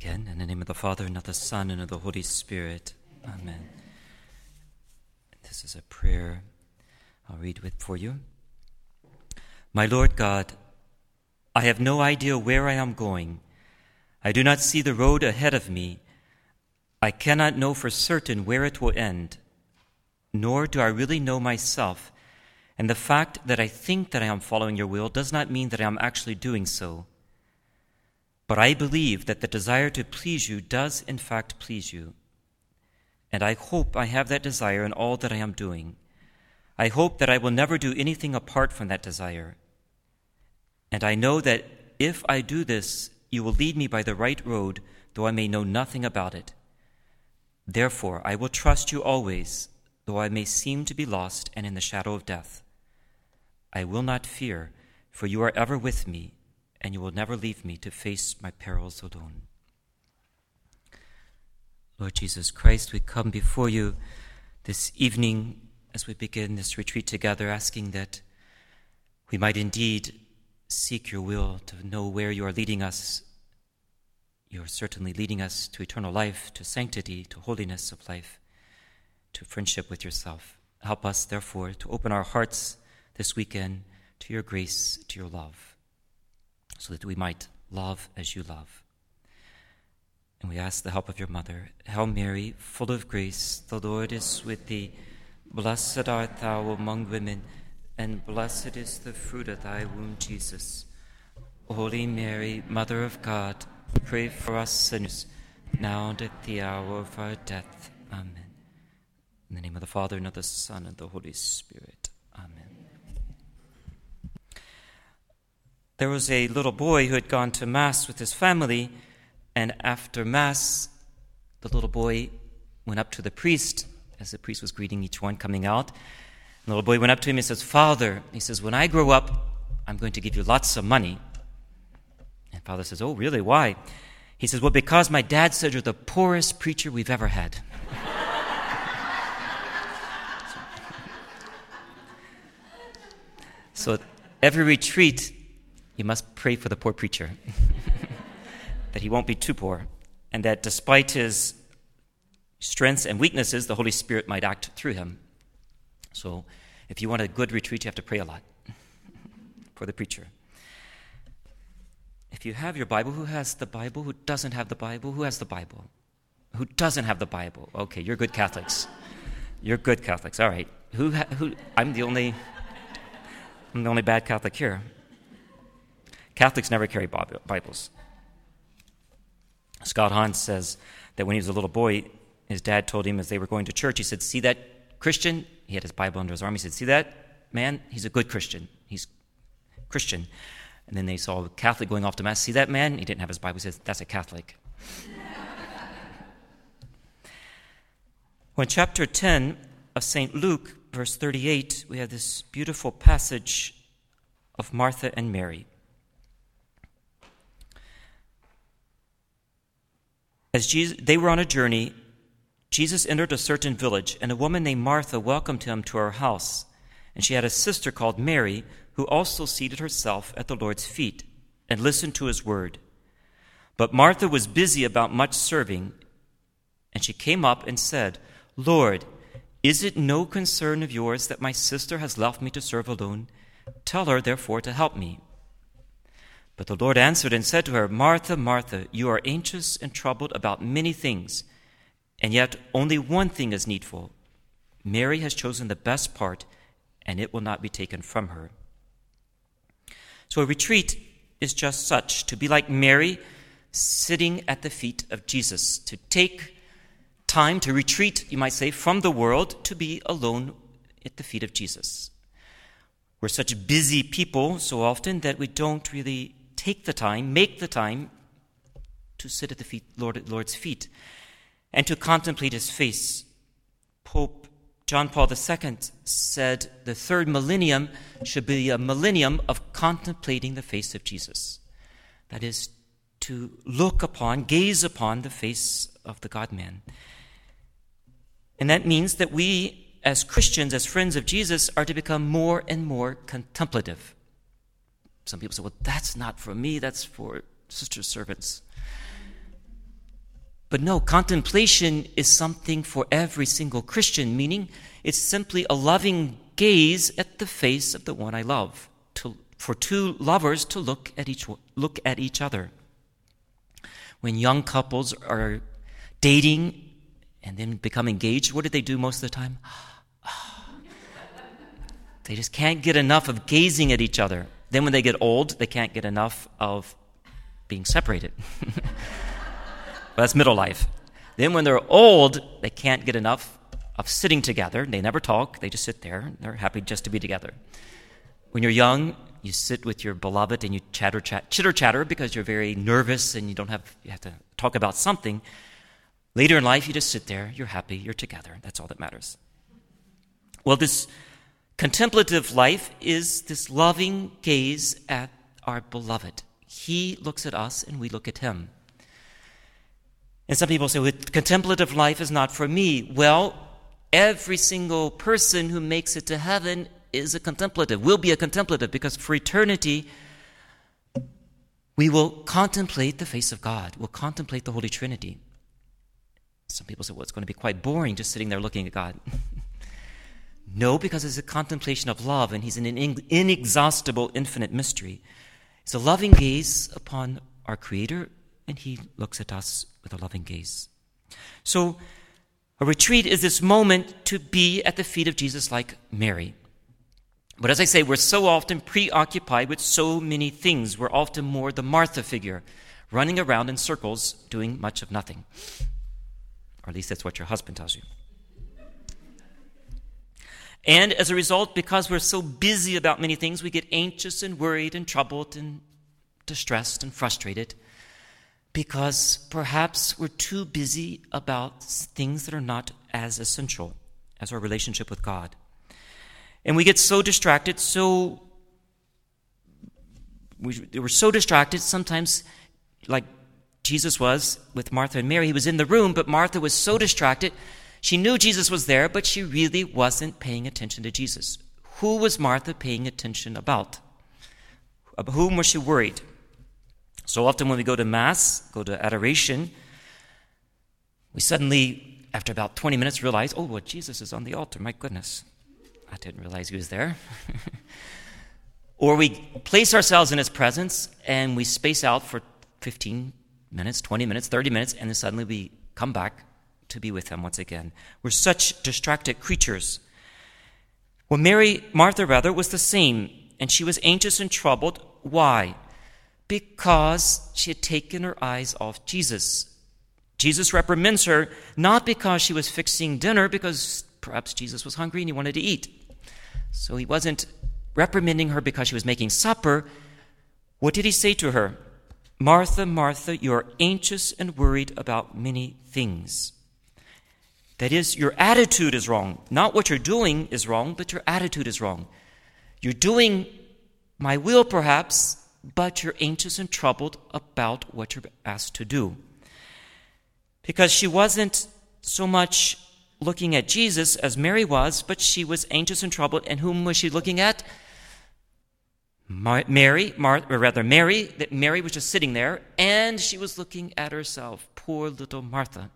again. In the name of the Father, and of the Son, and of the Holy Spirit. Amen. This is a prayer I'll read for you. My Lord God, I have no idea where I am going. I do not see the road ahead of me. I cannot know for certain where it will end, nor do I really know myself. And the fact that I think that I am following your will does not mean that I am actually doing so. But I believe that the desire to please you does in fact please you. And I hope I have that desire in all that I am doing. I hope that I will never do anything apart from that desire. And I know that if I do this, you will lead me by the right road, though I may know nothing about it. Therefore, I will trust you always, though I may seem to be lost and in the shadow of death. I will not fear, for you are ever with me, and you will never leave me to face my perils alone. Lord Jesus Christ, we come before you this evening as we begin this retreat together, asking that we might indeed seek your will, to know where you are leading us. You are certainly leading us to eternal life, to sanctity, to holiness of life, to friendship with yourself. Help us, therefore, to open our hearts this weekend to your grace, to your love, so that we might love as you love. And we ask the help of your mother. Hail Mary, full of grace, the Lord is with thee. Blessed art thou among women, and blessed is the fruit of thy womb, Jesus. Holy Mary, Mother of God, pray for us sinners, now and at the hour of our death. Amen. In the name of the Father, and of the Son, and of the Holy Spirit. Amen. There was a little boy who had gone to Mass with his family, and after Mass, the little boy went up to the priest, as the priest was greeting each one coming out. The little boy went up to him and says, "Father," he says, "when I grow up, I'm going to give you lots of money." And Father says, "Oh, really? Why?" He says, "Well, because my dad said you're the poorest preacher we've ever had." So at every retreat, you must pray for the poor preacher, that he won't be too poor, and that despite his strengths and weaknesses, the Holy Spirit might act through him. So if you want a good retreat, you have to pray a lot for the preacher. If you have your Bible, who has the Bible? Who doesn't have the Bible? Who has the Bible? Who doesn't have the Bible? Okay, you're good Catholics. You're good Catholics. All right. I'm the only bad Catholic here. Catholics never carry Bibles. Scott Hahn says that when he was a little boy, his dad told him as they were going to church, he said, "See that Christian?" He had his Bible under his arm. He said, "See that man? He's a good Christian. He's Christian." And then they saw a Catholic going off to Mass. "See that man?" He didn't have his Bible. He says, "That's a Catholic." When chapter 10 of St. Luke, verse 38, we have this beautiful passage of Martha and Mary. As they were on a journey, Jesus entered a certain village, and a woman named Martha welcomed him to her house. And she had a sister called Mary, who also seated herself at the Lord's feet and listened to his word. But Martha was busy about much serving, and she came up and said, "Lord, is it no concern of yours that my sister has left me to serve alone? Tell her, therefore, to help me." But the Lord answered and said to her, "Martha, Martha, you are anxious and troubled about many things, and yet only one thing is needful. Mary has chosen the best part, and it will not be taken from her." So a retreat is just such, to be like Mary, sitting at the feet of Jesus, to take time to retreat, you might say, from the world, to be alone at the feet of Jesus. We're such busy people so often that we don't really make the time to sit at the Lord's feet and to contemplate his face. Pope John Paul II said the third millennium should be a millennium of contemplating the face of Jesus. That is, to gaze upon the face of the God-man. And that means that we, as Christians, as friends of Jesus, are to become more and more contemplative. Some people say, "Well, that's not for me, that's for sister servants." But no, contemplation is something for every single Christian, meaning it's simply a loving gaze at the face of the one I love, for two lovers to look at each other. When young couples are dating and then become engaged, what do they do most of the time? They just can't get enough of gazing at each other. Then when they get old, they can't get enough of being separated. Well, that's middle life. Then when they're old, they can't get enough of sitting together. They never talk. They just sit there. They're happy just to be together. When you're young, you sit with your beloved and you chitter-chatter because you're very nervous and you have to talk about something. Later in life, you just sit there. You're happy. You're together. That's all that matters. Well, this contemplative life is this loving gaze at our beloved. He looks at us and we look at him. And some people say, well, contemplative life is not for me. Well, every single person who makes it to heaven is a contemplative, will be a contemplative, because for eternity, we will contemplate the face of God. We'll contemplate the Holy Trinity. Some people say, well, it's going to be quite boring just sitting there looking at God. No, because it's a contemplation of love, and he's an inexhaustible, infinite mystery. It's a loving gaze upon our Creator, and he looks at us with a loving gaze. So a retreat is this moment to be at the feet of Jesus like Mary. But as I say, we're so often preoccupied with so many things. We're often more the Martha figure, running around in circles doing much of nothing. Or at least that's what your husband tells you. And as a result, because we're so busy about many things, we get anxious and worried and troubled and distressed and frustrated, because perhaps we're too busy about things that are not as essential as our relationship with God. And we get so distracted, we're so distracted sometimes, like Jesus was with Martha and Mary. He was in the room, but Martha was so distracted. She knew Jesus was there, but she really wasn't paying attention to Jesus. Who was Martha paying attention about? Of whom was she worried? So often when we go to Mass, go to adoration, we suddenly, after about 20 minutes, realize, oh, well, Jesus is on the altar. My goodness, I didn't realize he was there. Or we place ourselves in his presence and we space out for 15 minutes, 20 minutes, 30 minutes, and then suddenly we come back to be with him once again. We're such distracted creatures. Well, Martha was the same, and she was anxious and troubled. Why? Because she had taken her eyes off Jesus. Jesus reprimands her, not because she was fixing dinner, because perhaps Jesus was hungry and he wanted to eat. So he wasn't reprimanding her because she was making supper. What did he say to her? Martha, Martha, you are anxious and worried about many things. That is, your attitude is wrong. Not what you're doing is wrong, but your attitude is wrong. You're doing my will, perhaps, but you're anxious and troubled about what you're asked to do. Because she wasn't so much looking at Jesus as Mary was, but she was anxious and troubled. And whom was she looking at? Mary. That Mary was just sitting there, and she was looking at herself. Poor little Martha.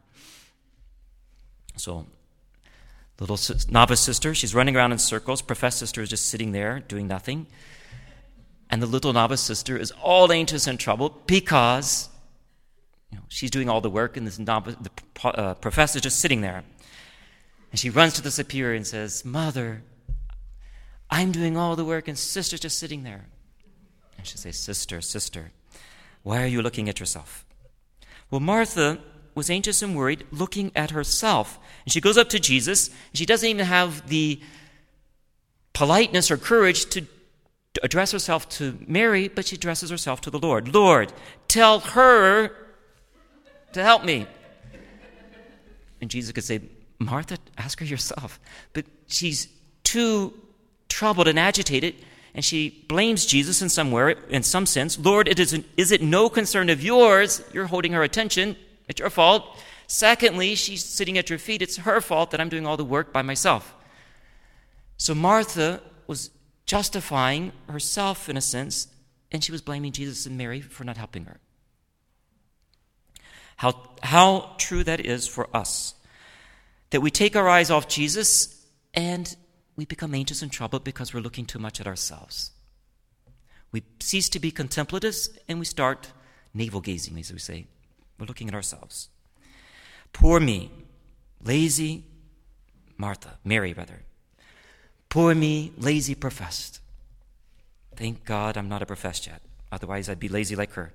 So, little novice sister, she's running around in circles. Professed sister is just sitting there doing nothing. And the little novice sister is all anxious and troubled because she's doing all the work, and the professor is just sitting there. And she runs to the superior and says, Mother, I'm doing all the work, and sister's just sitting there. And she says, Sister, why are you looking at yourself? Well, Martha was anxious and worried, looking at herself. And she goes up to Jesus, and she doesn't even have the politeness or courage to address herself to Mary, but she addresses herself to the Lord. Lord, tell her to help me. And Jesus could say, Martha, ask her yourself. But she's too troubled and agitated, and she blames Jesus in some sense. Lord, is it no concern of yours? You're holding her attention. It's your fault. Secondly, she's sitting at your feet. It's her fault that I'm doing all the work by myself. So Martha was justifying herself in a sense, and she was blaming Jesus and Mary for not helping her. How true that is for us. That we take our eyes off Jesus and we become anxious and troubled because we're looking too much at ourselves. We cease to be contemplatives and we start navel-gazing, as we say. We're looking at ourselves. Poor me, lazy Mary. Poor me, lazy professed. Thank God I'm not a professed yet. Otherwise, I'd be lazy like her.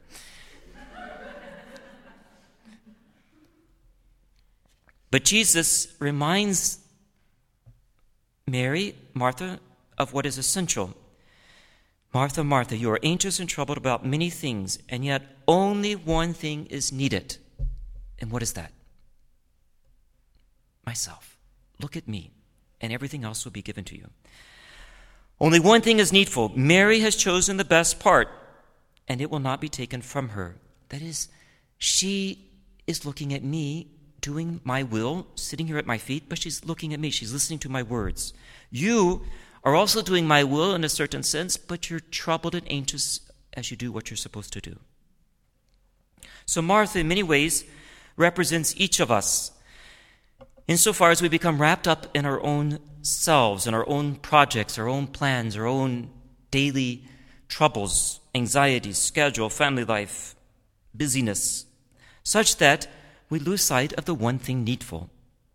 But Jesus reminds Martha, of what is essential. Martha, Martha, you are anxious and troubled about many things, and yet only one thing is needed. And what is that? Myself. Look at me, and everything else will be given to you. Only one thing is needful. Mary has chosen the best part, and it will not be taken from her. That is, she is looking at me, doing my will, sitting here at my feet, but she's looking at me. She's listening to my words. You are also doing my will in a certain sense, but you're troubled and anxious as you do what you're supposed to do. So Martha, in many ways, represents each of us, insofar as we become wrapped up in our own selves, in our own projects, our own plans, our own daily troubles, anxieties, schedule, family life, busyness, such that we lose sight of the one thing needful.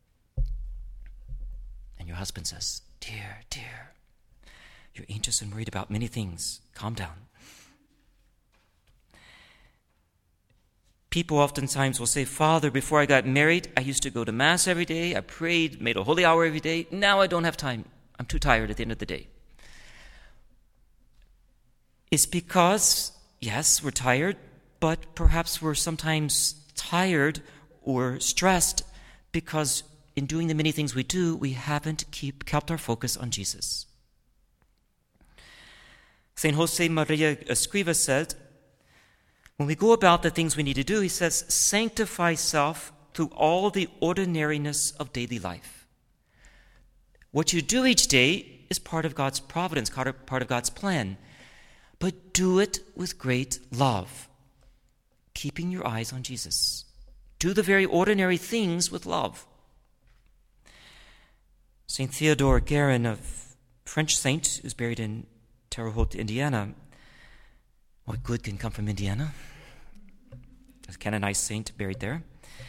And your husband says, dear, you're anxious and worried about many things. Calm down. People oftentimes will say, Father, before I got married, I used to go to Mass every day. I prayed, made a holy hour every day. Now I don't have time. I'm too tired at the end of the day. It's because, yes, we're tired, but perhaps we're sometimes tired or stressed because in doing the many things we do, we haven't kept our focus on Jesus. St. Jose Maria Escriva said, when we go about the things we need to do, he says, sanctify self through all the ordinariness of daily life. What you do each day is part of God's providence, part of God's plan. But do it with great love, keeping your eyes on Jesus. Do the very ordinary things with love. St. Theodore Guerin, a French saint who's buried in Terre Haute, Indiana. What good can come from Indiana? A canonized saint buried there.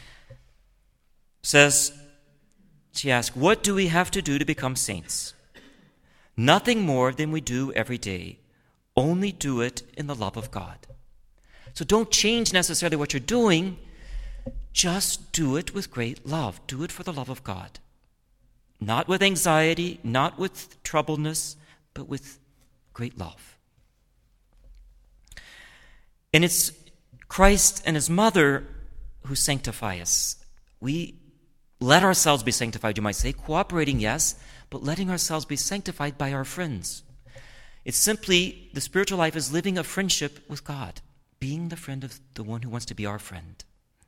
She asks, what do we have to do to become saints? Nothing more than we do every day. Only do it in the love of God. So don't change necessarily what you're doing. Just do it with great love. Do it for the love of God. Not with anxiety, not with troubledness, but with great love. And it's Christ and his mother who sanctify us. We let ourselves be sanctified, you might say, cooperating, yes, but letting ourselves be sanctified by our friends. It's simply, the spiritual life is living a friendship with God, being the friend of the one who wants to be our friend.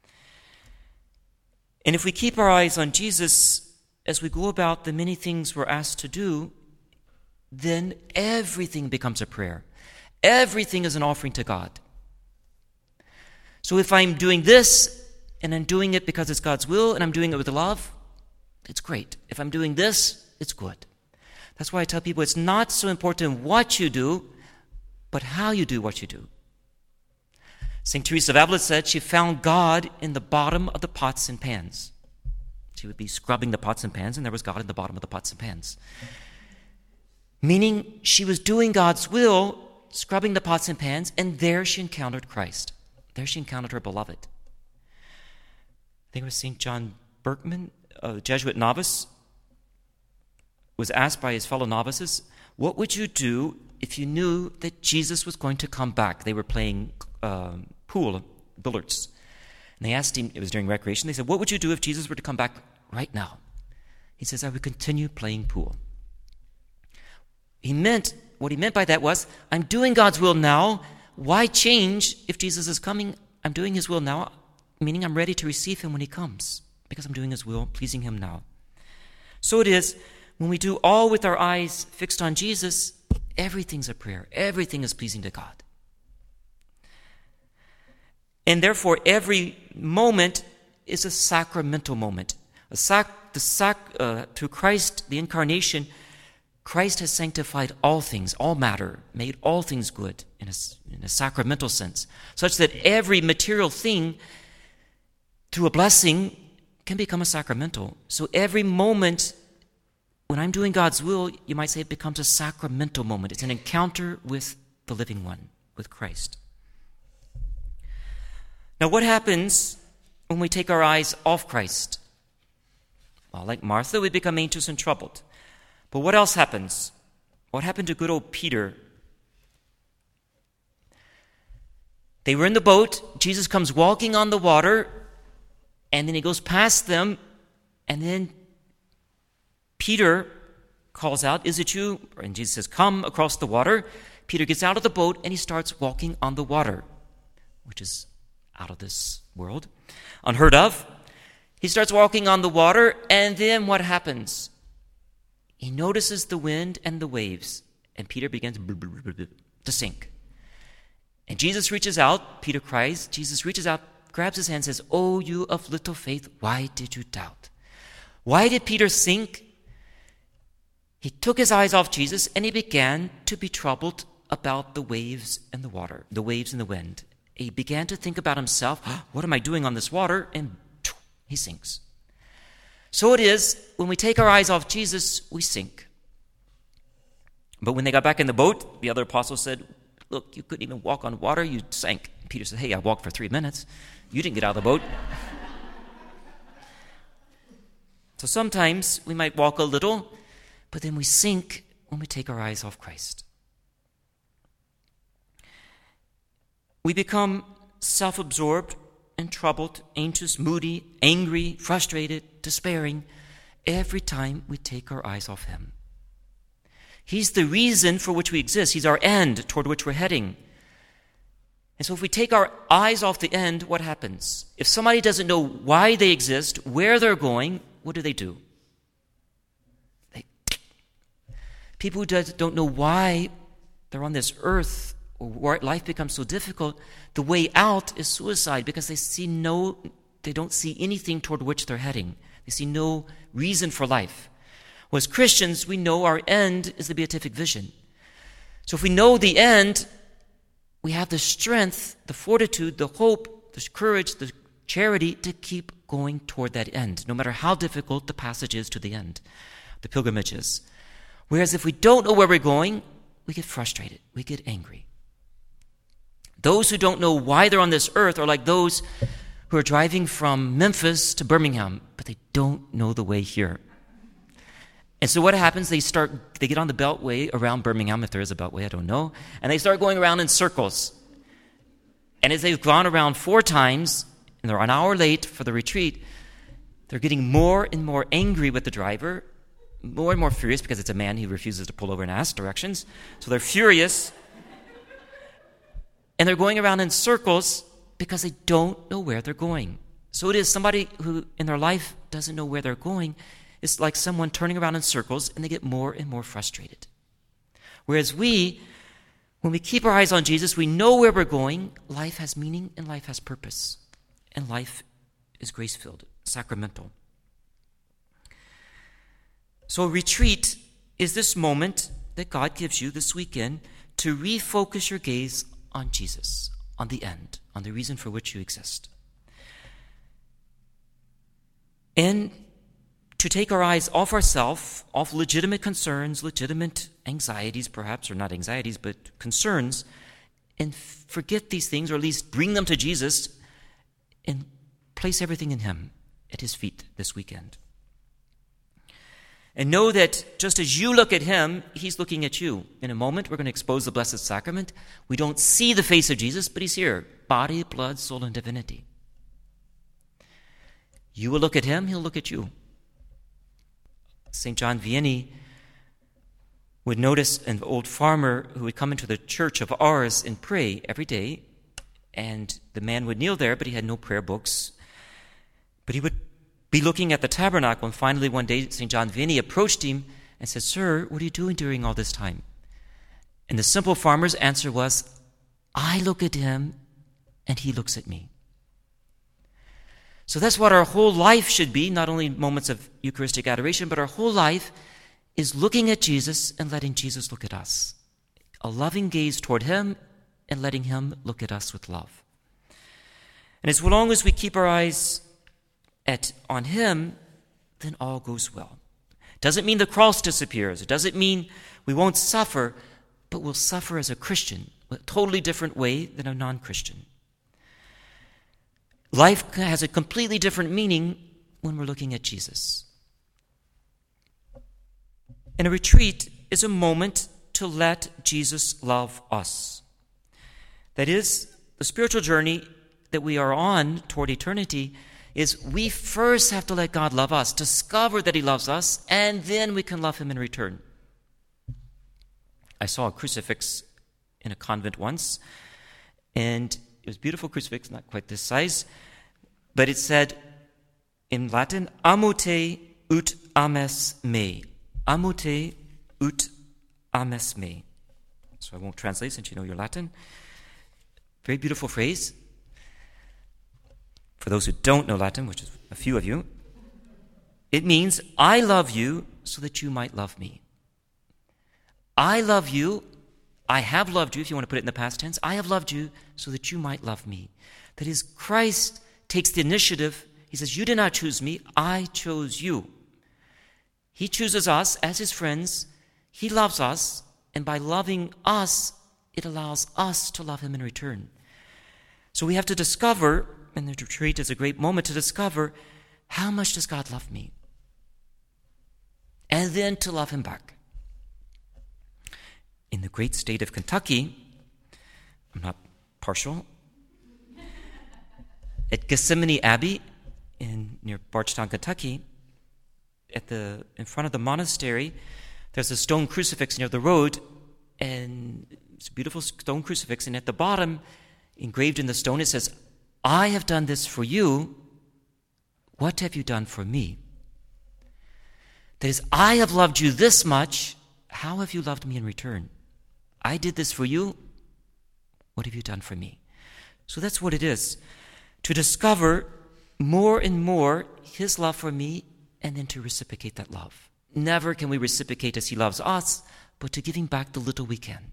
And if we keep our eyes on Jesus as we go about the many things we're asked to do, then everything becomes a prayer. Everything is an offering to God. So if I'm doing this, and I'm doing it because it's God's will, and I'm doing it with love, it's great. If I'm doing this, it's good. That's why I tell people it's not so important what you do, but how you do what you do. St. Teresa of Avila said she found God in the bottom of the pots and pans. She would be scrubbing the pots and pans, and there was God in the bottom of the pots and pans. Meaning she was doing God's will, scrubbing the pots and pans, and there she encountered Christ. There she encountered her beloved. I think it was St. John Berkman, a Jesuit novice, was asked by his fellow novices, what would you do if you knew that Jesus was going to come back? They were playing pool, billiards. And they asked him, it was during recreation, they said, what would you do if Jesus were to come back right now? He says, I would continue playing pool. What he meant by that was, I'm doing God's will now. Why change if Jesus is coming? I'm doing his will now, meaning I'm ready to receive him when he comes, because I'm doing his will, pleasing him now. So it is, when we do all with our eyes fixed on Jesus, everything's a prayer. Everything is pleasing to God. And therefore, every moment is a sacramental moment. Through Christ, the incarnation, Christ has sanctified all things, all matter, made all things good in a sacramental sense, such that every material thing, through a blessing, can become a sacramental. So every moment when I'm doing God's will, you might say it becomes a sacramental moment. It's an encounter with the living one, with Christ. Now, what happens when we take our eyes off Christ? Well, like Martha, we become anxious and troubled. But what else happens? What happened to good old Peter? They were in the boat. Jesus comes walking on the water, and then he goes past them, and then Peter calls out, "Is it you?" And Jesus says, "Come across the water." Peter gets out of the boat, and he starts walking on the water, which is out of this world, unheard of. He starts walking on the water, and then what happens? He notices the wind and the waves, and Peter begins to sink. And Jesus reaches out, Peter cries, Jesus reaches out, grabs his hand and says, "Oh, you of little faith, why did you doubt?" Why did Peter sink? He took his eyes off Jesus, and he began to be troubled about the waves and the water, the waves and the wind. He began to think about himself, what am I doing on this water? And he sinks. So it is, when we take our eyes off Jesus, we sink. But when they got back in the boat, the other apostles said, "Look, you couldn't even walk on water, you sank." Peter said, "Hey, I walked for 3 minutes. You didn't get out of the boat." So sometimes we might walk a little, but then we sink when we take our eyes off Christ. We become self-absorbed and troubled, anxious, moody, angry, frustrated, despairing every time we take our eyes off him. He's the reason for which we exist. He's our end toward which we're heading. And so if we take our eyes off the end, what happens? If somebody doesn't know why they exist, where they're going, what do? People who don't know why they're on this earth, or why life becomes so difficult, the way out is suicide, because they don't see anything toward which they're heading. They see no reason for life. Well, as Christians, we know our end is the beatific vision. So if we know the end, we have the strength, the fortitude, the hope, the courage, the charity to keep going toward that end, no matter how difficult the passage is to the end, the pilgrimage is. Whereas if we don't know where we're going, we get frustrated, we get angry. Those who don't know why they're on this earth are like those who are driving from Memphis to Birmingham, but they don't know the way here. And so what happens, they get on the beltway around Birmingham, if there is a beltway, I don't know, and they start going around in circles. And as they've gone around 4 times, and they're an hour late for the retreat, they're getting more and more angry with the driver, more and more furious because it's a man who refuses to pull over and ask directions. So they're furious. And they're going around in circles because they don't know where they're going. So it is somebody who in their life doesn't know where they're going. It's like someone turning around in circles, and they get more and more frustrated. Whereas when we keep our eyes on Jesus, we know where we're going. Life has meaning and life has purpose. And life is grace-filled, sacramental. So retreat is this moment that God gives you this weekend to refocus your gaze on Jesus, on the end, on the reason for which you exist. And to take our eyes off ourselves, off legitimate concerns, legitimate anxieties perhaps, or not anxieties, but concerns, and forget these things, or at least bring them to Jesus and place everything in him at his feet this weekend. And know that just as you look at him, he's looking at you. In a moment, we're going to expose the Blessed Sacrament. We don't see the face of Jesus, but he's here. Body, blood, soul, and divinity. You will look at him, he'll look at you. St. John Vianney would notice an old farmer who would come into the church of ours and pray every day. And the man would kneel there, but he had no prayer books. But he would be looking at the tabernacle, and finally one day St. John Vianney approached him and said, "Sir, what are you doing during all this time?" And the simple farmer's answer was, "I look at him and he looks at me." So that's what our whole life should be, not only moments of Eucharistic adoration, but our whole life is looking at Jesus and letting Jesus look at us. A loving gaze toward him and letting him look at us with love. And as long as we keep our eyes on him, then all goes well. Doesn't mean the cross disappears. It doesn't mean we won't suffer, but we'll suffer as a Christian, a totally different way than a non-Christian. Life has a completely different meaning when we're looking at Jesus. And a retreat is a moment to let Jesus love us. That is, the spiritual journey that we are on toward eternity is we first have to let God love us, discover that he loves us, and then we can love him in return. I saw a crucifix in a convent once, and it was a beautiful crucifix, not quite this size, but it said in Latin, amo te ut ames me. Amo te ut ames me. So I won't translate since you know your Latin. Very beautiful phrase. For those who don't know Latin, which is a few of you, it means, I love you so that you might love me. I love you, I have loved you, if you want to put it in the past tense, I have loved you so that you might love me. That is, Christ takes the initiative. He says, you did not choose me, I chose you. He chooses us as his friends. He loves us, and by loving us, it allows us to love him in return. So we have to discover, and the retreat is a great moment to discover, how much does God love me? And then to love him back. In the great state of Kentucky, I'm not partial, at Gethsemane Abbey near Bardstown, Kentucky, in front of the monastery, there's a stone crucifix near the road, and it's a beautiful stone crucifix, and at the bottom, engraved in the stone, it says, I have done this for you. What have you done for me? That is, I have loved you this much. How have you loved me in return? I did this for you. What have you done for me? So that's what it is. To discover more and more his love for me and then to reciprocate that love. Never can we reciprocate as he loves us, but to give him back the little we can.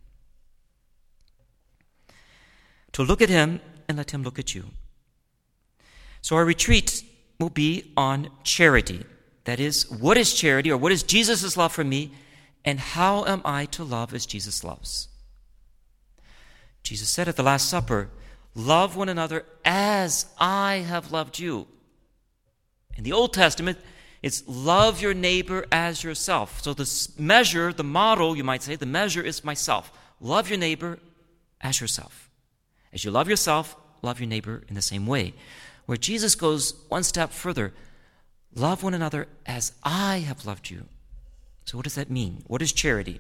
To look at him and let him look at you. So our retreat will be on charity. That is, what is charity, or what is Jesus' love for me, and how am I to love as Jesus loves? Jesus said at the Last Supper, love one another as I have loved you. In the Old Testament, it's love your neighbor as yourself. So the measure, the model, you might say, the measure is myself. Love your neighbor as yourself. As you love yourself, love your neighbor in the same way. Where Jesus goes one step further, love one another as I have loved you. So what does that mean? What is charity?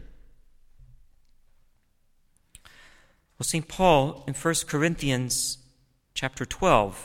Well, St. Paul in 1 Corinthians chapter 12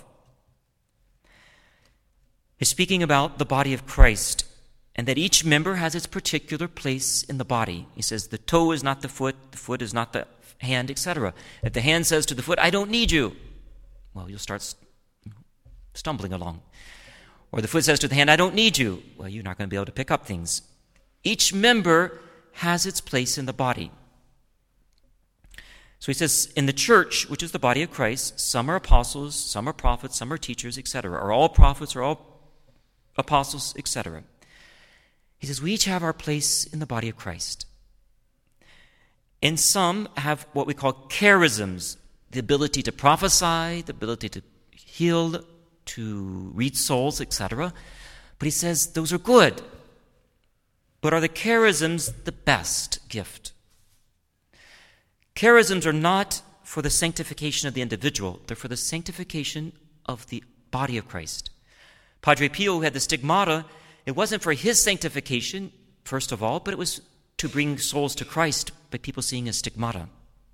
is speaking about the body of Christ and that each member has its particular place in the body. He says the toe is not the foot is not the hand, etc. If the hand says to the foot, I don't need you, well, you'll start stumbling along. Or the foot says to the hand, I don't need you. Well, you're not going to be able to pick up things. Each member has its place in the body. So he says, in the church, which is the body of Christ, some are apostles, some are prophets, some are teachers, etc. Are all prophets, are all apostles, etc. He says, we each have our place in the body of Christ. And some have what we call charisms, the ability to prophesy, the ability to heal, to read souls, etc. But he says those are good. But are the charisms the best gift? Charisms are not for the sanctification of the individual. They're for the sanctification of the body of Christ. Padre Pio, who had the stigmata, it wasn't for his sanctification, first of all, but it was to bring souls to Christ by people seeing his stigmata.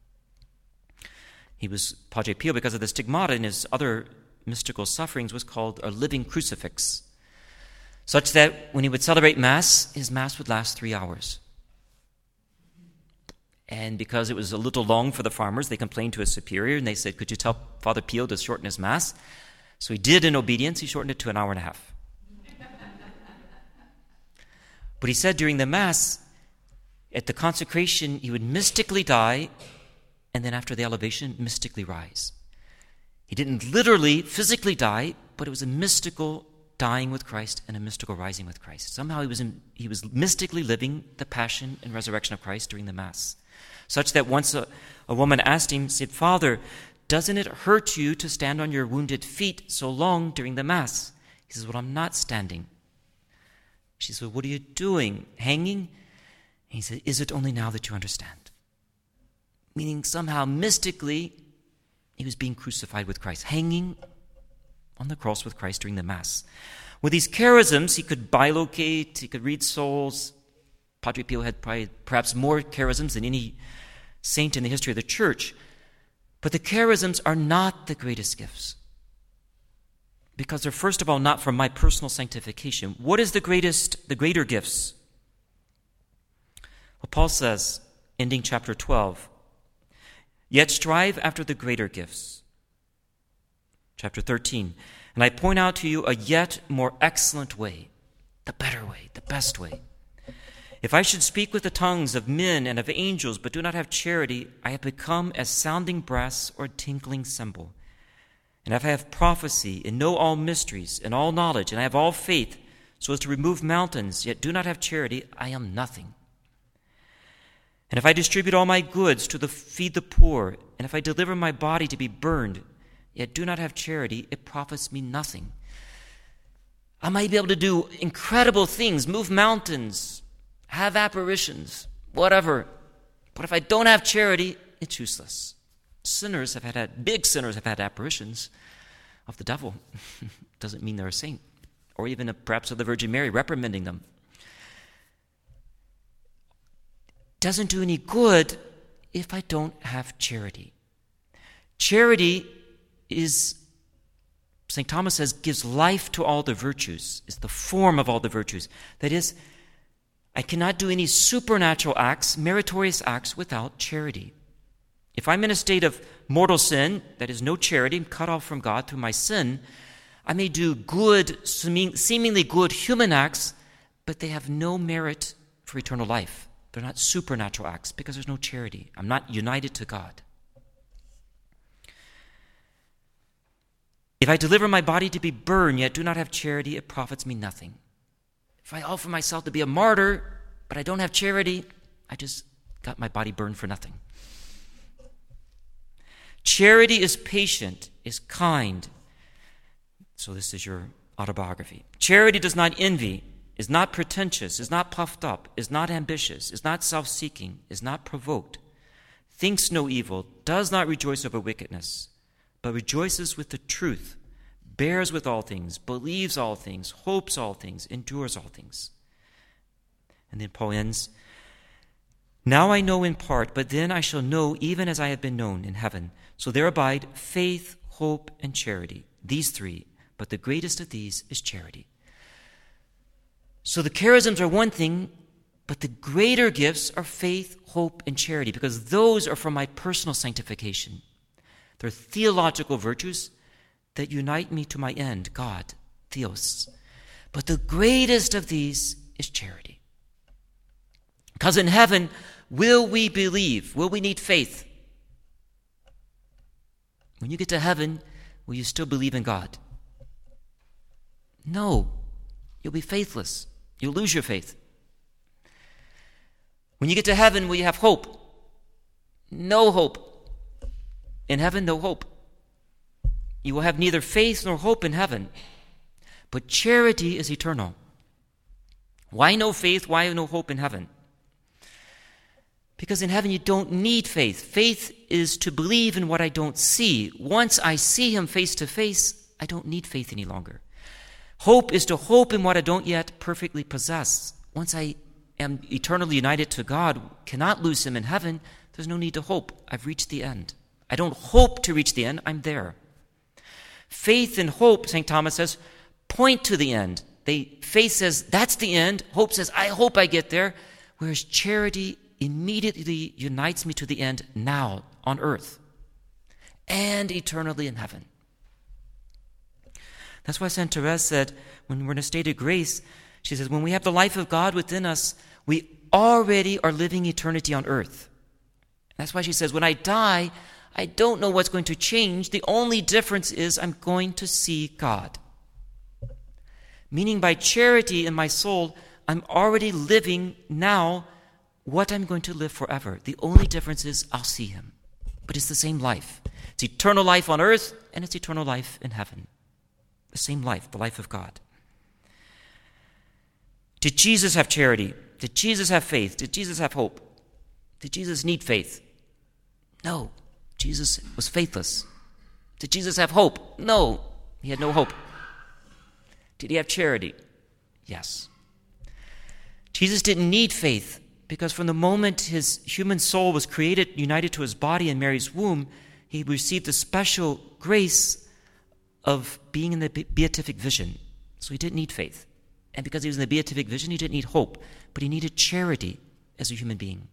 He was, Padre Pio, because of the stigmata and his other mystical sufferings, was called a living crucifix, such that when he would celebrate Mass, his Mass would last 3 hours. And because it was a little long for the farmers, they complained to his superior, and they said, could you tell Father Pio to shorten his Mass? So he did in obedience. He shortened it to an hour and a half. But he said during the Mass, at the consecration, he would mystically die, and then after the elevation, mystically rise. He didn't literally, physically die, but it was a mystical dying with Christ and a mystical rising with Christ. Somehow he was mystically living the passion and resurrection of Christ during the Mass, such that once a woman asked him, said, "Father, doesn't it hurt you to stand on your wounded feet so long during the Mass?" He says, "Well, I'm not standing." She said, "What are you doing? Hanging?" And he said, "Is it only now that you understand?" Meaning somehow mystically, he was being crucified with Christ, hanging on the cross with Christ during the Mass. With these charisms, he could bilocate, he could read souls. Padre Pio had perhaps more charisms than any saint in the history of the Church. But the charisms are not the greatest gifts, because they're first of all not for my personal sanctification. What is the greater gifts? Well, Paul says, ending chapter 12, "Yet strive after the greater gifts." Chapter 13, "And I point out to you a yet more excellent way," the better way, the best way. "If I should speak with the tongues of men and of angels, but do not have charity, I have become as sounding brass or tinkling cymbal. And if I have prophecy and know all mysteries and all knowledge, and I have all faith so as to remove mountains, yet do not have charity, I am nothing. And if I distribute all my goods to feed the poor, and if I deliver my body to be burned, yet do not have charity, it profits me nothing." I might be able to do incredible things, move mountains, have apparitions, whatever, but if I don't have charity, it's useless. Big sinners have had apparitions of the devil. Doesn't mean they're a saint. Or even perhaps of the Virgin Mary reprimanding them. Doesn't do any good if I don't have charity. Charity is, St. Thomas says, gives life to all the virtues, is the form of all the virtues. That is, I cannot do any supernatural acts, meritorious acts, without charity. If I'm in a state of mortal sin, that is no charity, I'm cut off from God through my sin, I may do good, seemingly good human acts, but they have no merit for eternal life. They're not supernatural acts because there's no charity. I'm not united to God. "If I deliver my body to be burned, yet do not have charity, it profits me nothing." If I offer myself to be a martyr, but I don't have charity, I just got my body burned for nothing. Charity is patient, is kind. So this is your autobiography. Charity does not envy, is not pretentious, is not puffed up, is not ambitious, is not self-seeking, is not provoked, thinks no evil, does not rejoice over wickedness, but rejoices with the truth, bears with all things, believes all things, hopes all things, endures all things. And then Paul ends, "Now I know in part, but then I shall know even as I have been known in heaven. So there abide faith, hope, and charity, these three, but the greatest of these is charity." So the charisms are one thing, but the greater gifts are faith, hope, and charity, because those are for my personal sanctification. They're theological virtues that unite me to my end, God, Theos. But the greatest of these is charity. Because in heaven, will we believe? Will we need faith? When you get to heaven, will you still believe in God? No. You'll be faithless. You'll lose your faith. When you get to heaven, will you have hope? No hope. In heaven, no hope. You will have neither faith nor hope in heaven. But charity is eternal. Why no faith? Why no hope in heaven? Because in heaven you don't need faith. Faith is to believe in what I don't see. Once I see him face to face, I don't need faith any longer. Hope is to hope in what I don't yet perfectly possess. Once I am eternally united to God, cannot lose him in heaven, there's no need to hope. I've reached the end. I don't hope to reach the end, I'm there. Faith and hope, St. Thomas says, point to the end. Faith says, that's the end. Hope says, I hope I get there. Whereas charity immediately unites me to the end now on earth and eternally in heaven. That's why Saint Therese said, when we're in a state of grace, she says, when we have the life of God within us, we already are living eternity on earth. That's why she says, when I die, I don't know what's going to change. The only difference is I'm going to see God. Meaning by charity in my soul, I'm already living now what I'm going to live forever. The only difference is I'll see him. But it's the same life. It's eternal life on earth, and it's eternal life in heaven. The same life, the life of God. Did Jesus have charity? Did Jesus have faith? Did Jesus have hope? Did Jesus need faith? No. Jesus was faithless. Did Jesus have hope? No. He had no hope. Did he have charity? Yes. Jesus didn't need faith because from the moment his human soul was created, united to his body in Mary's womb, he received the special grace of being in the beatific vision. So he didn't need faith. And because he was in the beatific vision, he didn't need hope, but he needed charity as a human being.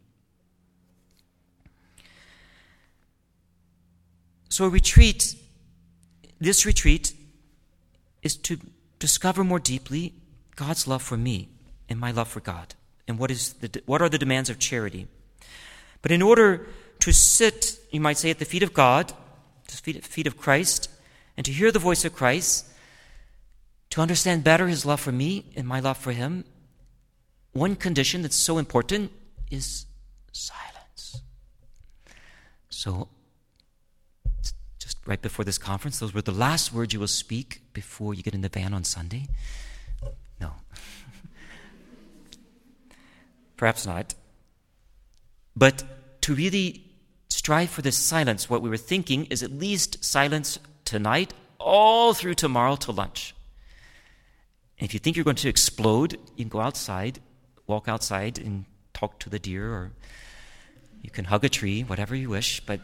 So this retreat is to discover more deeply God's love for me and my love for God, and what are the demands of charity. But in order to sit, you might say, at the feet of God, at the feet of Christ, and to hear the voice of Christ, to understand better his love for me and my love for him, one condition that's so important is silence. So, just right before this conference, those were the last words you will speak before you get in the van on Sunday? No. Perhaps not. But to really strive for this silence, what we were thinking is at least silence tonight, all through tomorrow till lunch. And if you think you're going to explode, you can go outside, walk outside and talk to the deer, or you can hug a tree, whatever you wish. But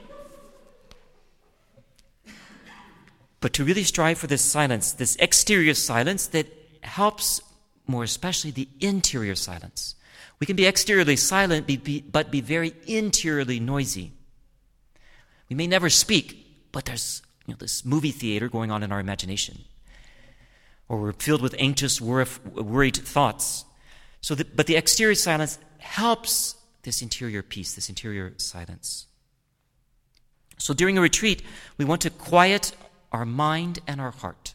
to really strive for this silence, this exterior silence that helps more especially the interior silence. We can be exteriorly silent, but be very interiorly noisy. We may never speak, but there's this movie theater going on in our imagination. Or we're filled with anxious, worried thoughts. But the exterior silence helps this interior peace, this interior silence. So during a retreat, we want to quiet our mind and our heart.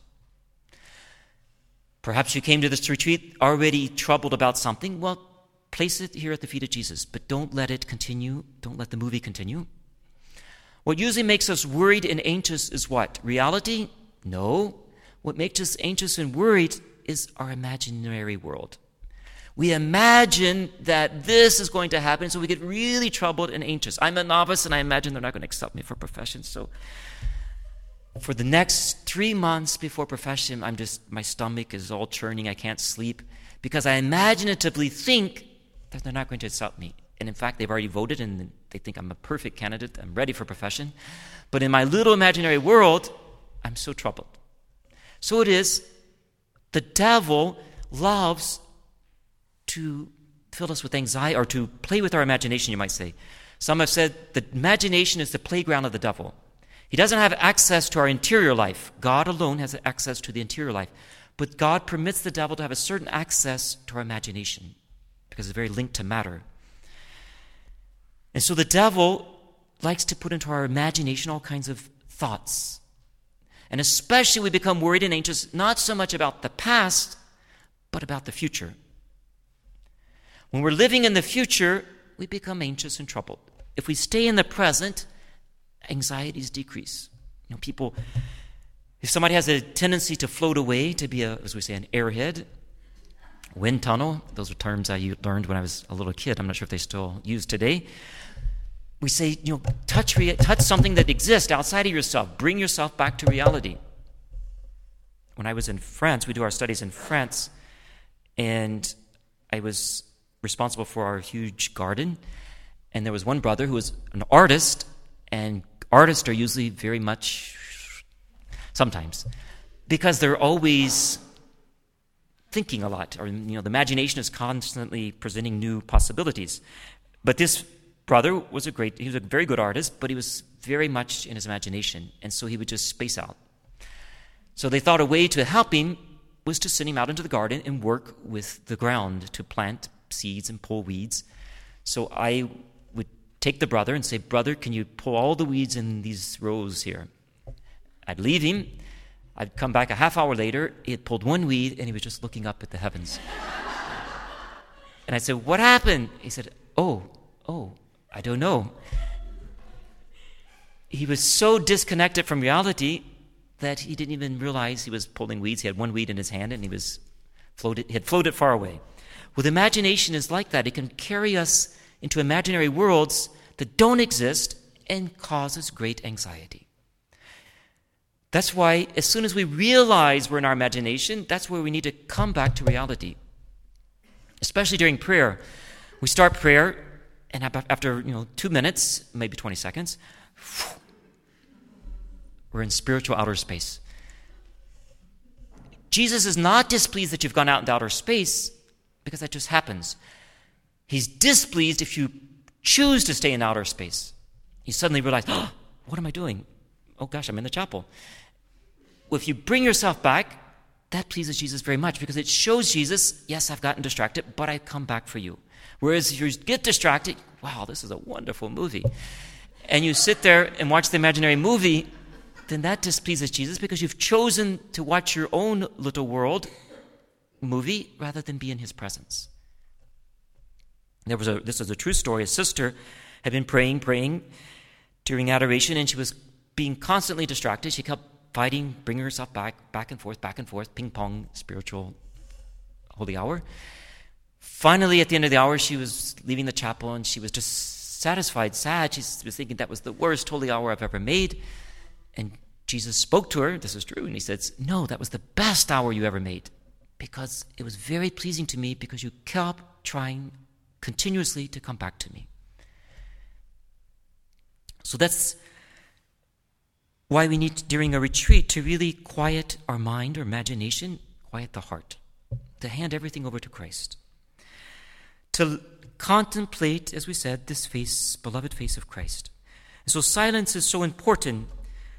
Perhaps you came to this retreat already troubled about something. Well, place it here at the feet of Jesus, but don't let it continue. Don't let the movie continue. What usually makes us worried and anxious is what? Reality? No. What makes us anxious and worried is our imaginary world. We imagine that this is going to happen, so we get really troubled and anxious. I'm a novice, and I imagine they're not going to accept me for profession. So for the next 3 months before profession, my stomach is all churning. I can't sleep because I imaginatively think that they're not going to accept me. And in fact, they've already voted, and they think I'm a perfect candidate. I'm ready for profession. But in my little imaginary world, I'm so troubled. So it is, the devil loves to fill us with anxiety, or to play with our imagination, you might say. Some have said the imagination is the playground of the devil. He doesn't have access to our interior life. God alone has access to the interior life. But God permits the devil to have a certain access to our imagination because it's very linked to matter. And so the devil likes to put into our imagination all kinds of thoughts. And especially we become worried and anxious, not so much about the past, but about the future. When we're living in the future, we become anxious and troubled. If we stay in the present, anxieties decrease. People, if somebody has a tendency to float away, to be as we say, an airhead, wind tunnel, those are terms I learned when I was a little kid. I'm not sure if they still use today. We say, touch something that exists outside of yourself. Bring yourself back to reality. When I was in France, we do our studies in France, and I was responsible for our huge garden, and there was one brother who was an artist, and artists are usually very much, sometimes, because they're always thinking a lot, or the imagination is constantly presenting new possibilities. But this brother he was a very good artist, but he was very much in his imagination, and so he would just space out. So they thought a way to help him was to send him out into the garden and work with the ground to plant seeds and pull weeds. So I would take the brother and say, "Brother, can you pull all the weeds in these rows here?" I'd leave him. I'd come back a half hour later. He had pulled one weed, and he was just looking up at the heavens. And I said, "What happened?" He said, Oh, I don't know. He was so disconnected from reality that he didn't even realize he was pulling weeds. He had one weed in his hand, and he had floated far away. Well, imagination is like that. It can carry us into imaginary worlds that don't exist and causes great anxiety. That's why as soon as we realize we're in our imagination, that's where we need to come back to reality. Especially during prayer. We start prayer, and after 2 minutes, maybe 20 seconds, we're in spiritual outer space. Jesus is not displeased that you've gone out into outer space, because that just happens. He's displeased if you choose to stay in outer space. You suddenly realize, oh, what am I doing? Oh gosh, I'm in the chapel. Well, if you bring yourself back, that pleases Jesus very much, because it shows Jesus, yes, I've gotten distracted, but I come back for you. Whereas if you get distracted, wow, this is a wonderful movie, and you sit there and watch the imaginary movie, then that displeases Jesus, because you've chosen to watch your own little world movie rather than be in his presence. This was a true story. A sister had been praying during adoration, and she was being constantly distracted. She kept fighting, bringing herself back and forth, ping-pong, spiritual holy hour. Finally, at the end of the hour, she was leaving the chapel, and she was just satisfied, sad. She was thinking that was the worst holy hour I've ever made. And Jesus spoke to her, this is true, and he said, "No, that was the best hour you ever made, because it was very pleasing to me, because you kept trying continuously to come back to me." So that's why we need, during a retreat, to really quiet our mind or imagination, quiet the heart, to hand everything over to Christ, to contemplate, as we said, this face, beloved face of Christ. And so silence is so important.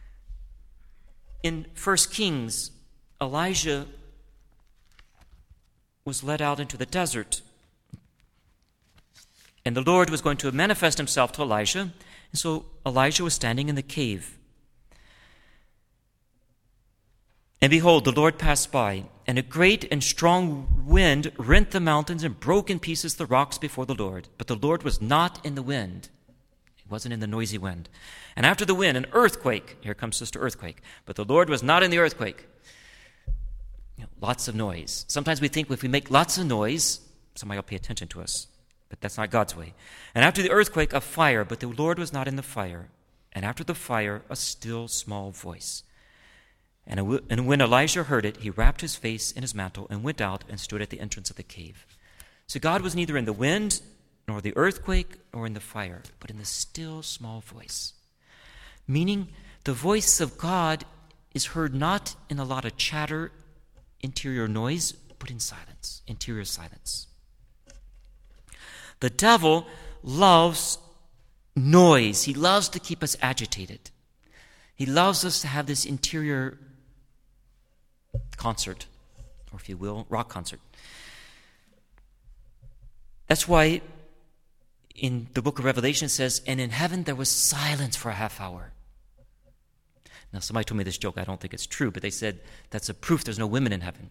In 1 Kings, Elijah was led out into the desert, and the Lord was going to manifest himself to Elijah, and so Elijah was standing in the cave. And behold, the Lord passed by, and a great and strong wind rent the mountains and broke in pieces the rocks before the Lord. But the Lord was not in the wind. He wasn't in the noisy wind. And after the wind, an earthquake. Here comes Sister Earthquake. But the Lord was not in the earthquake. Lots of noise. Sometimes we think if we make lots of noise, somebody will pay attention to us. But that's not God's way. And after the earthquake, a fire. But the Lord was not in the fire. And after the fire, a still small voice. And when Elijah heard it, he wrapped his face in his mantle and went out and stood at the entrance of the cave. So God was neither in the wind, nor the earthquake, nor in the fire, but in the still small voice. Meaning, the voice of God is heard not in a lot of chatter, interior noise, but in silence, interior silence. The devil loves noise. He loves to keep us agitated. He loves us to have this interior concert, or if you will, rock concert. That's why in the book of Revelation it says, "And in heaven there was silence for a half hour." Now, somebody told me this joke. I don't think it's true, but they said that's a proof there's no women in heaven.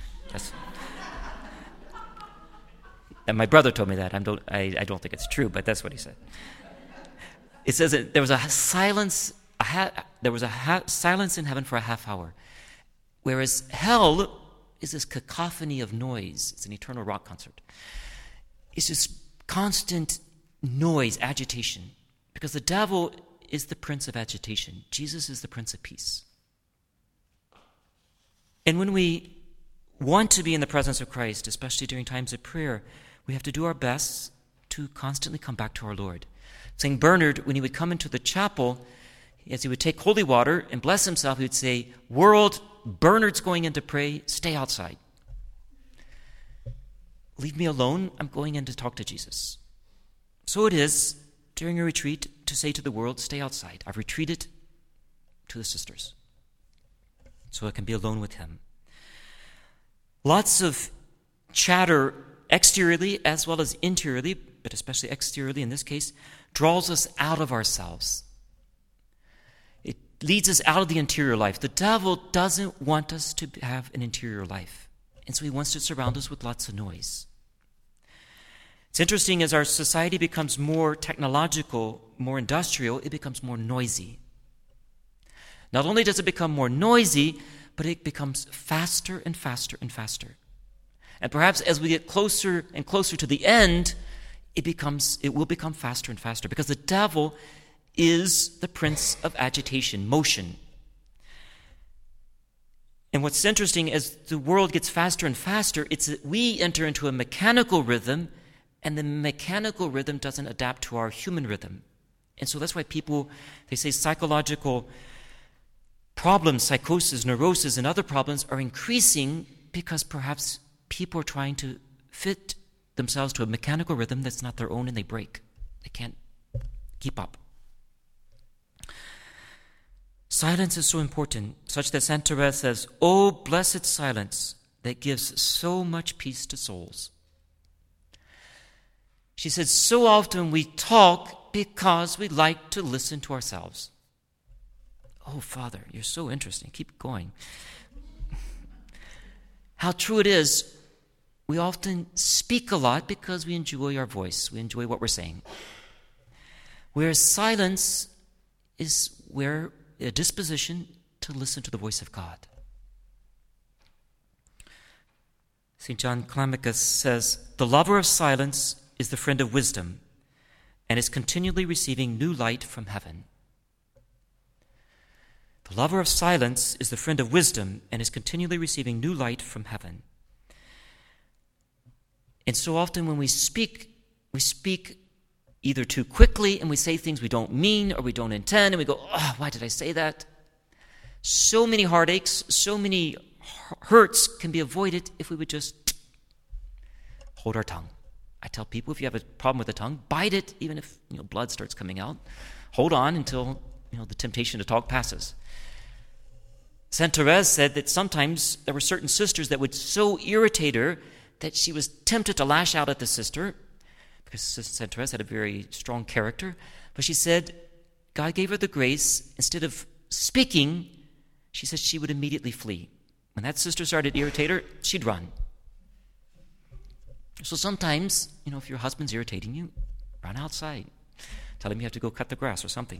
And my brother told me that. I don't think it's true, but that's what he said. It says that there was a silence. There was a silence in heaven for a half hour, whereas hell is this cacophony of noise. It's an eternal rock concert. It's this constant noise, agitation, because the devil is the prince of agitation. Jesus is the prince of peace. And when we want to be in the presence of Christ, especially during times of prayer, we have to do our best to constantly come back to our Lord. St. Bernard, when he would come into the chapel, as he would take holy water and bless himself, he would say, "World, Bernard's going in to pray, stay outside. Leave me alone, I'm going in to talk to Jesus." So it is, during a retreat, to say to the world, stay outside. I've retreated to the sisters. so I can be alone with him. Lots of chatter exteriorly as well as interiorly, but especially exteriorly in this case, draws us out of ourselves. It leads us out of the interior life. The devil doesn't want us to have an interior life, and so he wants to surround us with lots of noise. It's interesting, as our society becomes more technological, more industrial, it becomes more noisy. Not only does it become more noisy, but it becomes faster and faster and faster. And perhaps as we get closer and closer to the end, it will become faster and faster, because the devil is the prince of agitation, motion. And what's interesting, as the world gets faster and faster, it's that we enter into a mechanical rhythm, and the mechanical rhythm doesn't adapt to our human rhythm. And so that's why people, they say psychological problems, psychosis, neurosis, and other problems are increasing, because perhaps people are trying to fit themselves to a mechanical rhythm that's not their own, and they break. They can't keep up. Silence is so important, such that Saint Therese says, "Oh, blessed silence that gives so much peace to souls." She said, so often we talk because we like to listen to ourselves. Oh, Father, you're so interesting. Keep going. How true it is, we often speak a lot because we enjoy our voice. We enjoy what we're saying. Whereas silence is where a disposition to listen to the voice of God. St. John Climacus says, "The lover of silence is the friend of wisdom and is continually receiving new light from heaven." The lover of silence is the friend of wisdom and is continually receiving new light from heaven. And so often when we speak either too quickly, and we say things we don't mean or we don't intend, and we go, "Oh, why did I say that?" So many heartaches, so many hurts can be avoided if we would just hold our tongue. I tell people, if you have a problem with the tongue, bite it, even if blood starts coming out. Hold on until the temptation to talk passes. Saint Therese said that sometimes there were certain sisters that would so irritate her that she was tempted to lash out at the sister, because Saint Therese had a very strong character. But she said God gave her the grace, instead of speaking, she said she would immediately flee. When that sister started to irritate her, she'd run. So sometimes, if your husband's irritating you, run outside. Tell him you have to go cut the grass or something.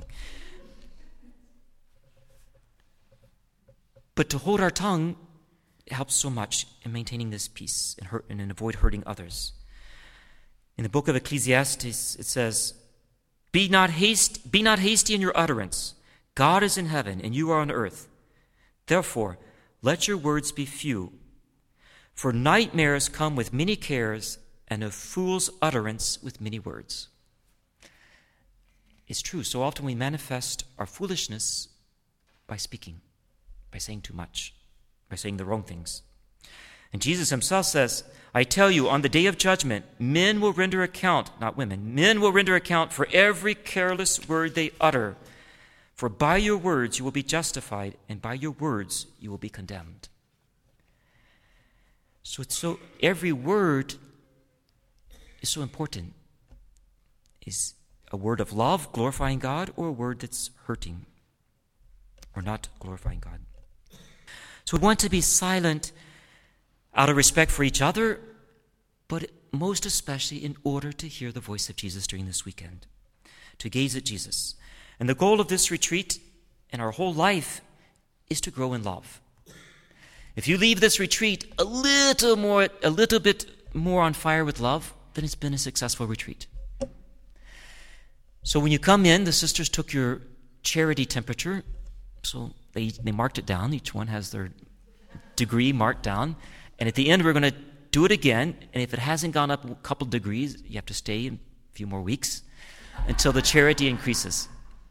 But to hold our tongue helps so much in maintaining this peace and avoid hurting others. In the book of Ecclesiastes, it says, Be not hasty in your utterance. God is in heaven, and you are on earth. Therefore, let your words be few. For nightmares come with many cares, and a fool's utterance with many words. It's true. So often we manifest our foolishness by speaking, by saying too much, by saying the wrong things. And Jesus himself says, I tell you, on the day of judgment, men will render account, not women, men will render account for every careless word they utter. For by your words you will be justified, and by your words you will be condemned. So every word is so important. Is a word of love glorifying God, or a word that's hurting or not glorifying God? So we want to be silent out of respect for each other, but most especially in order to hear the voice of Jesus during this weekend, to gaze at Jesus. And the goal of this retreat and our whole life is to grow in love. If you leave this retreat a little bit more on fire with love, then it's been a successful retreat. So when you come in, the sisters took your charity temperature. So they marked it down. Each one has their degree marked down. And at the end, we're going to do it again. And if it hasn't gone up a couple degrees, you have to stay a few more weeks until the charity increases.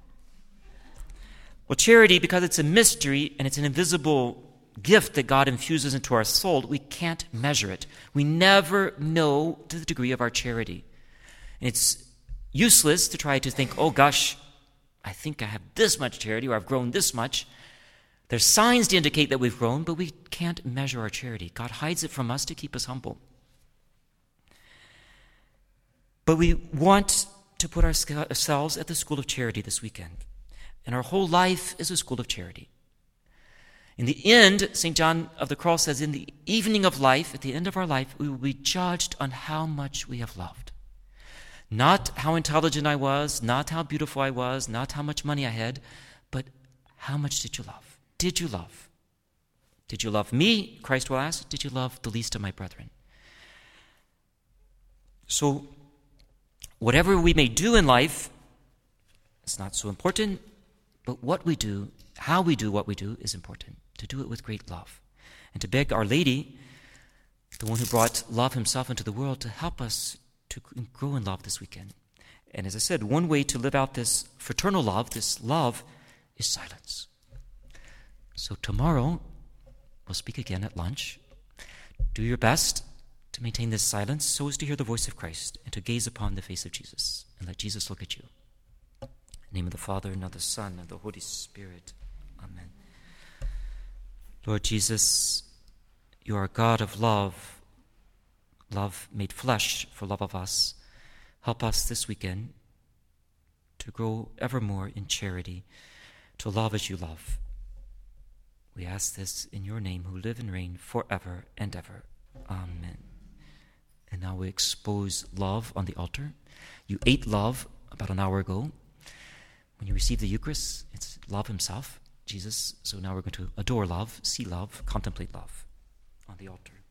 Well, charity, because it's a mystery and it's an invisible gift that God infuses into our soul, we can't measure it. We never know the degree of our charity. And it's useless to try to think, oh gosh, I think I have this much charity, or I've grown this much. There's signs to indicate that we've grown, but we can't measure our charity. God hides it from us to keep us humble. But we want to put ourselves at the school of charity this weekend. And our whole life is a school of charity. In the end, St. John of the Cross says, in the evening of life, at the end of our life, we will be judged on how much we have loved. Not how intelligent I was, not how beautiful I was, not how much money I had, but how much did you love? Did you love? Did you love me? Christ will ask. Did you love the least of my brethren? So, whatever we may do in life, it's not so important, but what we do, how we do what we do is important. To do it with great love. And to beg Our Lady, the one who brought love himself into the world, to help us to grow in love this weekend. And as I said, one way to live out this fraternal love, this love, is silence. So tomorrow, we'll speak again at lunch. Do your best to maintain this silence so as to hear the voice of Christ and to gaze upon the face of Jesus and let Jesus look at you. In the name of the Father, and of the Son, and of the Holy Spirit. Amen. Lord Jesus, you are God of love, love made flesh for love of us. Help us this weekend to grow ever more in charity, to love as you love. We ask this in your name, who live and reign forever and ever. Amen. And now we expose love on the altar. You ate love about an hour ago. When you receive the Eucharist, it's love himself, Jesus. So now we're going to adore love, see love, contemplate love on the altar.